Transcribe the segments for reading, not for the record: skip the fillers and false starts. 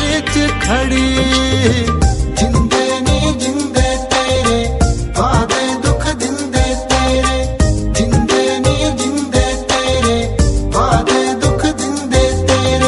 बारे च खड़ी। जिंदे नी जिंदे तेरे वादे दुख दिंदे तेरे, जिंदे नी जिंदे तेरे वादे दुख दिंदे तेरे।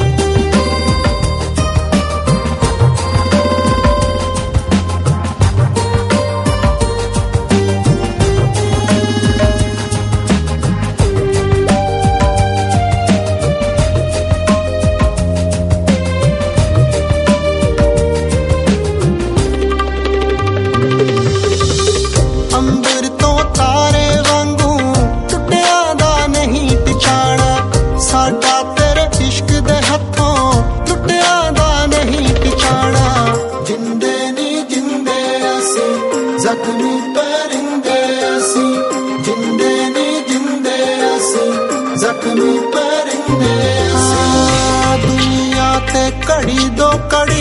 अंबर तो तारे वांगू टुटिया दा नहीं टिकाना, साडा तेरे इश्क दे हथों टुटिया दा नहीं टिकाना। जिंदे नी जिंदे असी जख्मी परिंदे असी, जिंदे नी जिंदे असी जख्मी परिंदे असी। दुनिया ते कड़ी दो कड़ी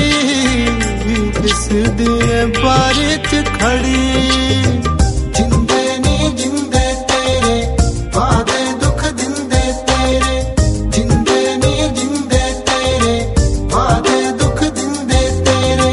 दिसदी है बारे च खड़ी। जिंदे नी जिंदे तेरे वादे दुख दिंदे तेरे, जिंदे नी जिंदे तेरे वादे दुख दिंदे तेरे।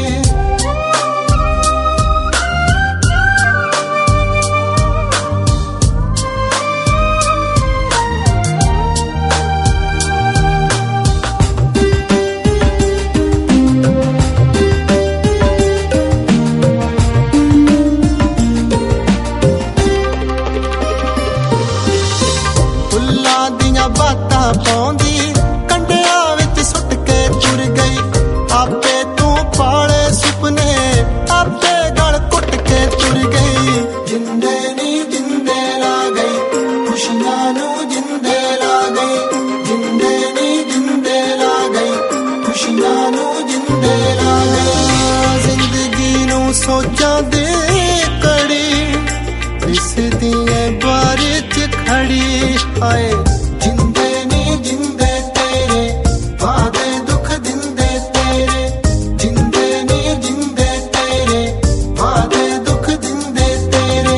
फुल्लां दियां बातां पाउंदी कंडिया विच सुट के तुर गई, आपे तू पाले सुपने आपे गल कुट के तुर गई। जिंदे नी जिंदे ला गई खुशियां नू जिंदे ला गई, जिंदे नी जिंदे ला गई खुशियां नू जिंदे ला गई। जिंदगी नू सोचां दे कड़ी दिसदी है बारे च खड़ी। आए जिंदे नी जिंदे तेरे वादे दुख दिंदे तेरे, जिंदे नी जिंदे तेरे वादे दुख दिंदे तेरे।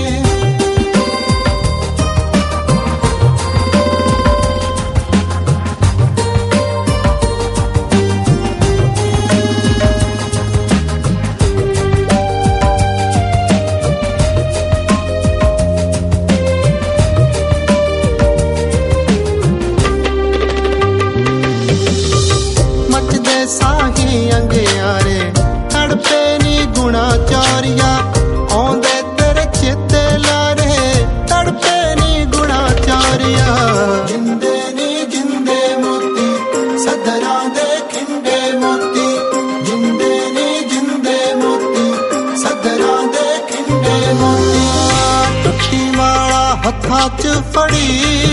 मचदे साही अंगियारे तड़पे नी गुणा चारिया, आउंदे तेरे चेते लारे तड़पे नी गुणा चारिया। जिंदे नी जिंदे मोती सदरां दे खिंडे मोती, जिंदे नी जिंदे मोती सदरां दे खिंडे मोती। टुट्टी वाला हत्थां च फड़ी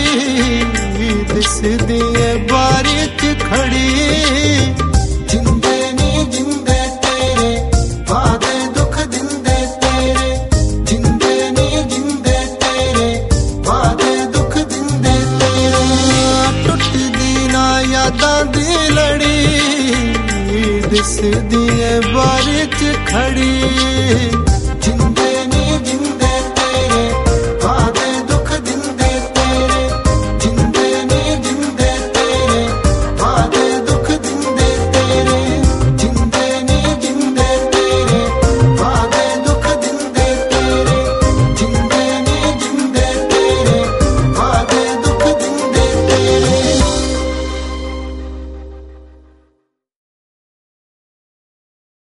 दिसदी है बारी च खड़ी। जिंदे नी जिंदे तेरे वादे दुख दिंदे तेरे, जिंदे नी जिंदे तेरे वादे दुख दिंदे तेरे। टुटदी ना यादां दी लड़ी दिसदी है बारी च खड़ी।